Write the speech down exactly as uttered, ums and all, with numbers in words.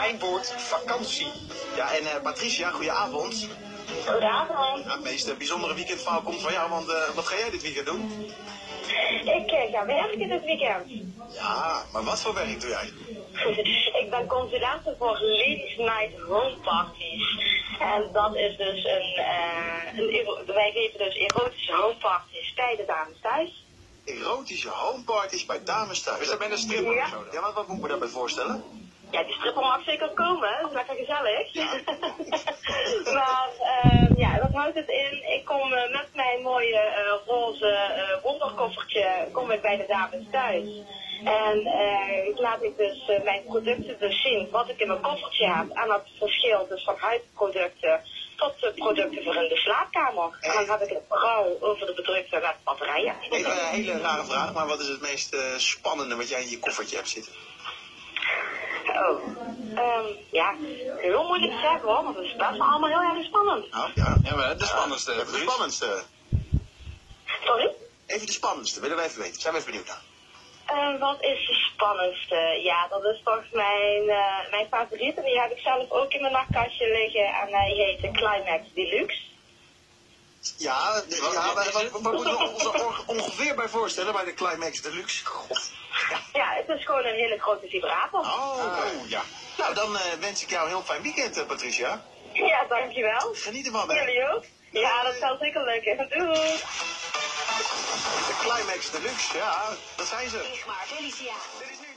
Mijn woord vakantie. Ja, en uh, Patricia, goedenavond. Goedenavond. Ja, het meest uh, bijzondere weekendverhaal komt van jou, want uh, wat ga jij dit weekend doen? Ik uh, ga werken dit weekend. Ja, maar wat voor werk doe jij? Ik ben consulente voor Ladies Night Home Parties. En dat is dus een, uh, een wij geven dus erotische homeparties bij de dames thuis. Erotische homeparties bij dames thuis? Is dat bij een stripper ja. of zo? Ja, wat, wat moet ik me daarbij voorstellen? Ja, die stripper mag zeker komen, dat is lekker gezellig. Ja. maar uh, ja, wat houdt het in? Ik kom uh, met mijn mooie uh, roze uh, wonderkoffertje kom ik bij de dames thuis. En uh, laat ik dus uh, mijn producten dus zien, wat ik in mijn koffertje heb. En dat verschilt dus van huidproducten tot uh, producten voor in de slaapkamer. En dan heb ik het vooral over de producten met batterijen. Even een hele rare vraag, maar wat is het meest uh, spannende wat jij in je koffertje hebt zitten? Oh, um, ja, heel moeilijk te zeggen hoor, want het is best wel allemaal heel erg spannend. Oh, ja. Ja, maar de spannendste. Even de spannendste. Sorry? Even de spannendste, willen we even weten. Zijn we even benieuwd naar. Uh, wat is de spannendste? Ja, dat is toch mijn, uh, mijn favoriet. En die heb ik zelf ook in mijn nachtkastje liggen. En hij heet de Climax Deluxe. Ja, de, ja wat, wat, wat moeten we ons er ongeveer bij voorstellen bij de Climax Deluxe? God. Ja. ja, het is gewoon een hele grote vibrator. Oh, oh ja. Nou, dan uh, wens ik jou een heel fijn weekend, uh, Patricia. Ja, dankjewel. Geniet ervan, hè? Jullie ook? Ja, dat zal zeker leuk zijn. Doei! De Climax Deluxe, ja, dat zijn ze. Zeg maar, Felicia. Dit is nu